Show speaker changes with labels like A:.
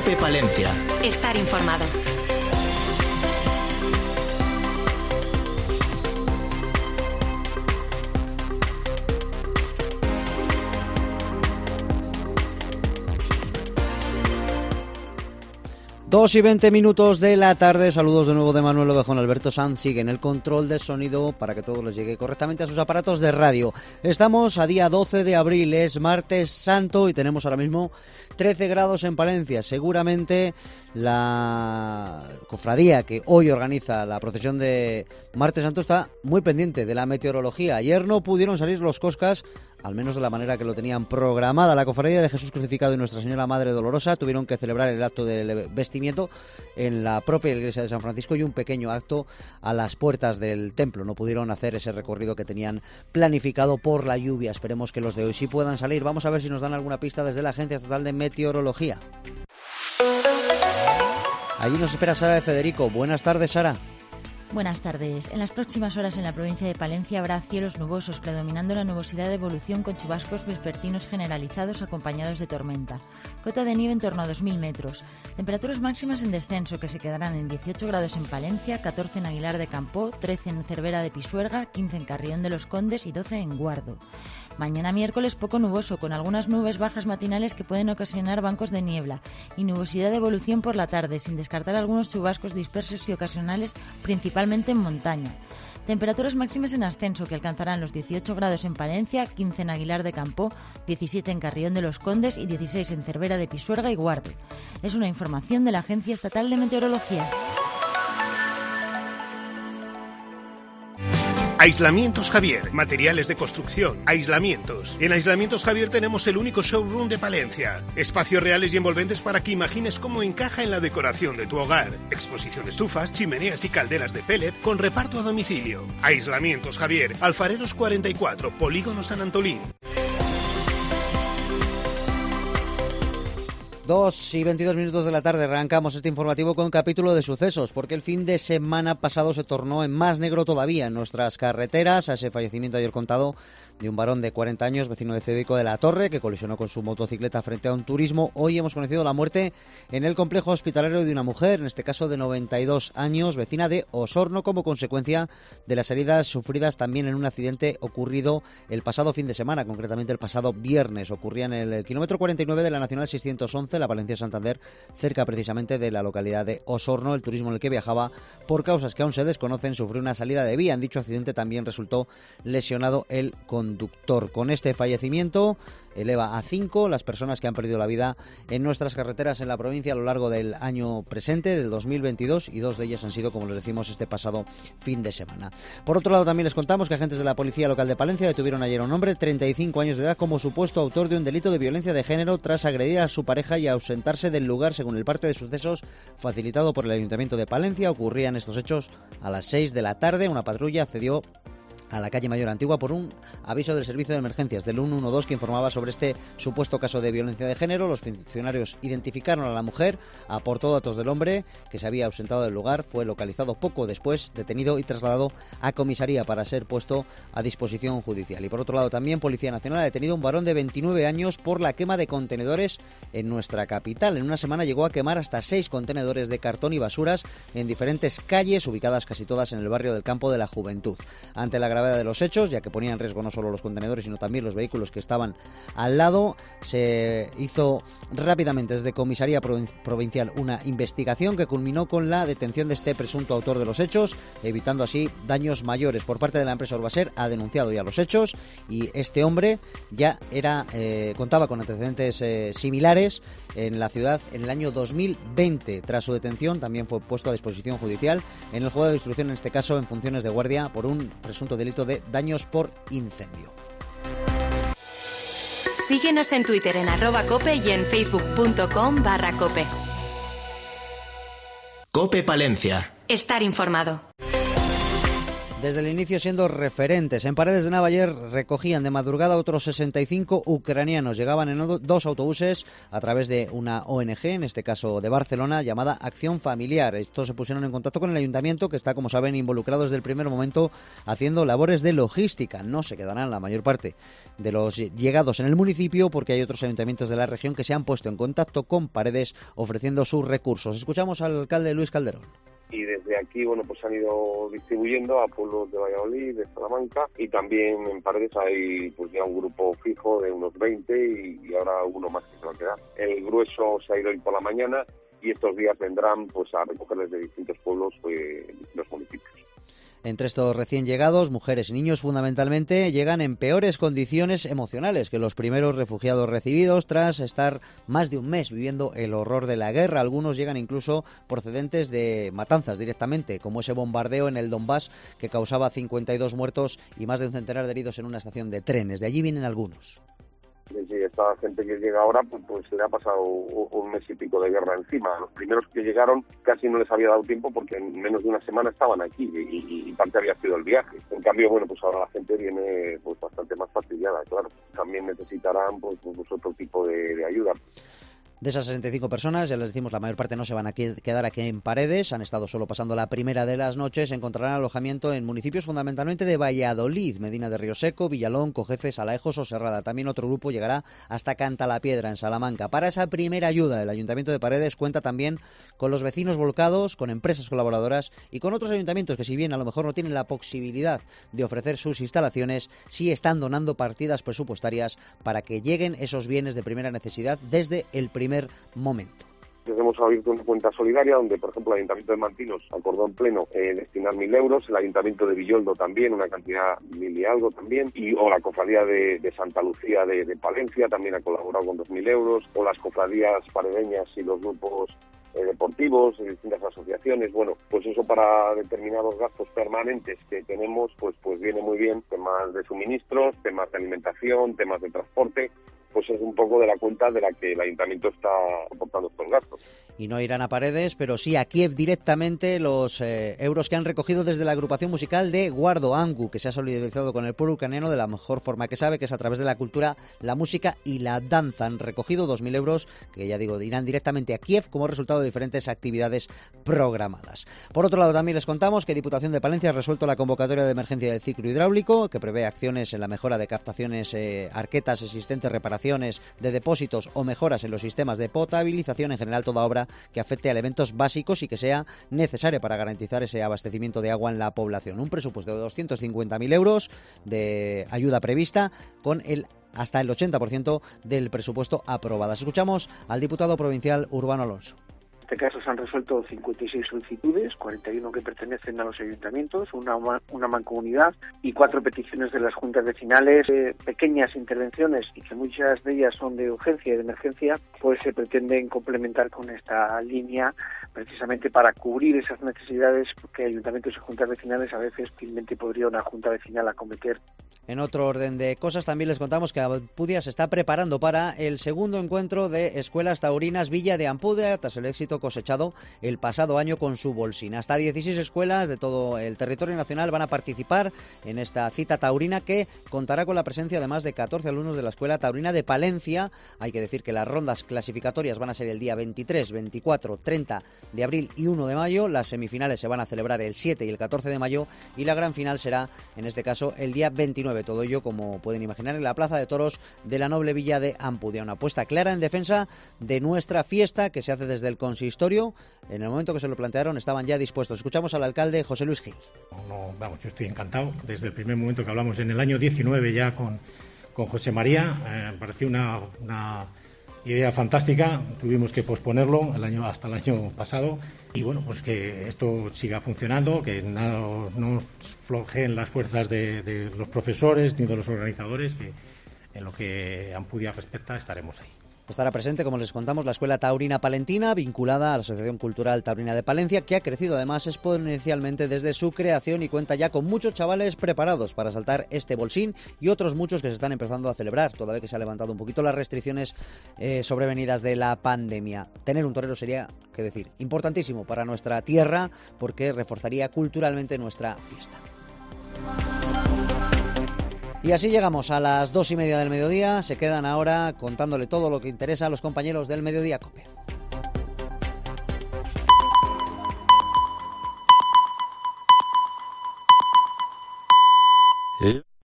A: COPE Palencia.
B: Estar informado.
C: Dos y 20 minutos de la tarde. Saludos de nuevo de Manuel Ovejón. Alberto Sanz sigue en el control de sonido para que todo les llegue correctamente a sus aparatos de radio. Estamos a día 12 de abril, es martes santo y tenemos ahora mismo 13 grados en Palencia. Seguramente la cofradía que hoy organiza la procesión de martes santo está muy pendiente de la meteorología. Ayer no pudieron salir los coscas, al menos de la manera que lo tenían programada. La cofradía de Jesús Crucificado y Nuestra Señora Madre Dolorosa tuvieron que celebrar el acto del vestimiento en la propia iglesia de San Francisco y un pequeño acto a las puertas del templo. No pudieron hacer ese recorrido que tenían planificado por la lluvia. Esperemos que los de hoy sí puedan salir. Vamos a ver si nos dan alguna pista desde la Agencia Estatal de Meteorología. Allí nos espera Sara de Federico. Buenas tardes, Sara.
D: Buenas tardes. En las próximas horas en la provincia de Palencia habrá cielos nubosos, predominando la nubosidad de evolución con chubascos vespertinos generalizados acompañados de tormenta. Cota de nieve en torno a 2.000 metros. Temperaturas máximas en descenso que se quedarán en 18 grados en Palencia, 14 en Aguilar de Campoo, 13 en Cervera de Pisuerga, 15 en Carrión de los Condes y 12 en Guardo. Mañana miércoles poco nuboso, con algunas nubes bajas matinales que pueden ocasionar bancos de niebla y nubosidad de evolución por la tarde, sin descartar algunos chubascos dispersos y ocasionales, principalmente en montaña. Temperaturas máximas en ascenso que alcanzarán los 18 grados en Palencia, 15 en Aguilar de Campoo, 17 en Carrión de los Condes y 16 en Cervera de Pisuerga y Guardo. Es una información de la Agencia Estatal de Meteorología.
E: Aislamientos Javier, materiales de construcción, aislamientos. En Aislamientos Javier tenemos el único showroom de Palencia. Espacios reales y envolventes para que imagines cómo encaja en la decoración de tu hogar. Exposición de estufas, chimeneas y calderas de pellet con reparto a domicilio. Aislamientos Javier, Alfareros 44, Polígono San Antolín.
C: 2 y 22 minutos de la tarde arrancamos este informativo con un capítulo de sucesos, porque el fin de semana pasado se tornó en más negro todavía en nuestras carreteras, a ese fallecimiento ayer contado de un varón de 40 años, vecino de Cédico de la Torre, que colisionó con su motocicleta frente a un turismo. Hoy hemos conocido la muerte en el complejo hospitalario de una mujer, en este caso de 92 años, vecina de Osorno, como consecuencia de las heridas sufridas también en un accidente ocurrido el pasado fin de semana, concretamente el pasado viernes. Ocurría en el kilómetro 49 de la Nacional 611, la Valencia-Santander, cerca precisamente de la localidad de Osorno. El turismo en el que viajaba, por causas que aún se desconocen, sufrió una salida de vía. En dicho accidente también resultó lesionado el conductor. Con este fallecimiento eleva a 5 las personas que han perdido la vida en nuestras carreteras en la provincia a lo largo del año presente, del 2022, y 2 de ellas han sido, como les decimos, este pasado fin de semana. Por otro lado, también les contamos que agentes de la Policía Local de Palencia detuvieron ayer a un hombre de 35 años de edad como supuesto autor de un delito de violencia de género tras agredir a su pareja y ausentarse del lugar, según el parte de sucesos facilitado por el Ayuntamiento de Palencia. Ocurrían estos hechos a las 6 de la tarde. Una patrulla accedió a la calle Mayor Antigua por un aviso del servicio de emergencias del 112 que informaba sobre este supuesto caso de violencia de género. Los funcionarios identificaron a la mujer, aportó datos del hombre que se había ausentado del lugar, fue localizado poco después, detenido y trasladado a comisaría para ser puesto a disposición judicial. Y por otro lado también Policía Nacional ha detenido a un varón de 29 años por la quema de contenedores en nuestra capital. En una semana llegó a quemar hasta 6 contenedores de cartón y basuras en diferentes calles ubicadas casi todas en el barrio del Campo de la Juventud. Ante la gravedad de los hechos, ya que ponía en riesgo no solo los contenedores sino también los vehículos que estaban al lado, se hizo rápidamente desde Comisaría Provincial una investigación que culminó con la detención de este presunto autor de los hechos, evitando así daños mayores. Por parte de la empresa Urbaser ha denunciado ya los hechos y este hombre ya contaba con antecedentes similares en la ciudad en el año 2020. Tras su detención también fue puesto a disposición judicial en el juzgado de instrucción, en este caso en funciones de guardia, por un presunto delito de daños por incendio.
B: Síguenos en Twitter en @cope y en facebook.com/cope.
A: COPE Palencia.
B: Estar informado.
C: desde el inicio siendo referentes. En Paredes de Navaller recogían de madrugada otros 65 ucranianos. Llegaban en 2 autobuses a través de una ONG, en este caso de Barcelona, llamada Acción Familiar. Estos se pusieron en contacto con el ayuntamiento, que está, como saben, involucrado desde el primer momento haciendo labores de logística. No se quedarán la mayor parte de los llegados en el municipio, porque hay otros ayuntamientos de la región que se han puesto en contacto con Paredes ofreciendo sus recursos. Escuchamos al alcalde Luis Calderón.
A: Y desde aquí, pues han ido distribuyendo a pueblos de Valladolid, de Salamanca, y también en Paredes hay pues ya un grupo fijo de unos 20 y ahora uno más que se va a quedar. El grueso se ha ido hoy por la mañana y estos días vendrán pues a recoger desde distintos pueblos los municipios.
C: Entre estos recién llegados, mujeres y niños fundamentalmente, llegan en peores condiciones emocionales que los primeros refugiados recibidos tras estar más de un mes viviendo el horror de la guerra. Algunos llegan incluso procedentes de matanzas directamente, como ese bombardeo en el Donbass que causaba 52 muertos y más de un centenar de heridos en una estación de trenes. De allí vienen algunos.
A: Sí, esta gente que llega ahora pues le ha pasado un mes y pico de guerra encima. Los primeros que llegaron casi no les había dado tiempo porque en menos de una semana estaban aquí y parte había sido el viaje. En cambio, pues ahora la gente viene pues bastante más fastidiada, claro. También necesitarán pues otro tipo de ayuda.
C: De esas 65 personas, ya les decimos, la mayor parte no se van a quedar aquí en Paredes, han estado solo pasando la primera de las noches, encontrarán alojamiento en municipios fundamentalmente de Valladolid, Medina de Río Seco, Villalón, Cojeces, Alaejos o Serrada. También otro grupo llegará hasta Cantalapiedra, en Salamanca. Para esa primera ayuda, el Ayuntamiento de Paredes cuenta también con los vecinos volcados, con empresas colaboradoras y con otros ayuntamientos que, si bien a lo mejor no tienen la posibilidad de ofrecer sus instalaciones, sí están donando partidas presupuestarias para que lleguen esos bienes de primera necesidad desde el primer momento.
A: Hemos abierto una cuenta solidaria donde, por ejemplo, el Ayuntamiento de Mantinos acordó en pleno destinar 1.000 euros, el Ayuntamiento de Villoldo también, una cantidad 1.000 y algo también, o la Cofradía de Santa Lucía de Palencia también ha colaborado con 2.000 euros, o las cofradías paredeñas y los grupos deportivos, distintas asociaciones. Pues eso para determinados gastos permanentes que tenemos, pues viene muy bien, temas de suministros, temas de alimentación, temas de transporte. Pues es un poco de la cuenta de la que el Ayuntamiento está aportando estos gastos.
C: Y no irán a Paredes, pero sí a Kiev directamente los euros que han recogido desde la agrupación musical de Guardo Angu, que se ha solidarizado con el pueblo ucraniano de la mejor forma que sabe, que es a través de la cultura, la música y la danza. Han recogido 2.000 euros, que ya digo, irán directamente a Kiev como resultado de diferentes actividades programadas. Por otro lado, también les contamos que Diputación de Palencia ha resuelto la convocatoria de emergencia del ciclo hidráulico, que prevé acciones en la mejora de captaciones, arquetas existentes, reparaciones de depósitos o mejoras en los sistemas de potabilización, en general toda obra que afecte a elementos básicos y que sea necesaria para garantizar ese abastecimiento de agua en la población. Un presupuesto de 250.000 euros de ayuda prevista con hasta el 80% del presupuesto aprobado. Escuchamos al diputado provincial Urbano Alonso.
F: En este caso se han resuelto 56 solicitudes, 41 que pertenecen a los ayuntamientos, una mancomunidad y 4 peticiones de las juntas vecinales, pequeñas intervenciones y que muchas de ellas son de urgencia y de emergencia, pues se pretenden complementar con esta línea precisamente para cubrir esas necesidades que ayuntamientos y juntas vecinales a veces fácilmente podría una junta vecinal acometer.
C: En otro orden de cosas, también les contamos que Ampudia se está preparando para el segundo encuentro de escuelas taurinas Villa de Ampudia, tras el éxito cosechado el pasado año con su bolsín. Hasta 16 escuelas de todo el territorio nacional van a participar en esta cita taurina, que contará con la presencia de más de 14 alumnos de la Escuela Taurina de Palencia. Hay que decir que las rondas clasificatorias van a ser el día 23, 24, 30 de abril y 1 de mayo. Las semifinales se van a celebrar el 7 y el 14 de mayo y la gran final será, en este caso, el día 29. Todo ello, como pueden imaginar, en la Plaza de Toros de la noble Villa de Ampudia. Una apuesta clara en defensa de nuestra fiesta que se hace desde el consistorio. En el momento que se lo plantearon estaban ya dispuestos. Escuchamos al alcalde José Luis Gil.
G: Yo estoy encantado. Desde el primer momento que hablamos en el año 19 ya con José María, me pareció una idea fantástica. Tuvimos que posponerlo hasta el año pasado y pues que esto siga funcionando, que no flojeen las fuerzas de los profesores ni de los organizadores, que en lo que a Ampudia respecta estaremos ahí.
C: Estará presente, como les contamos, la Escuela Taurina Palentina, vinculada a la Asociación Cultural Taurina de Palencia, que ha crecido además exponencialmente desde su creación y cuenta ya con muchos chavales preparados para saltar este bolsín y otros muchos que se están empezando a celebrar, toda vez que se han levantado un poquito las restricciones sobrevenidas de la pandemia. Tener un torero sería, qué decir, importantísimo para nuestra tierra, porque reforzaría culturalmente nuestra fiesta. Y así llegamos a las 2:30 del mediodía. Se quedan ahora contándole todo lo que interesa a los compañeros del Mediodía COPE.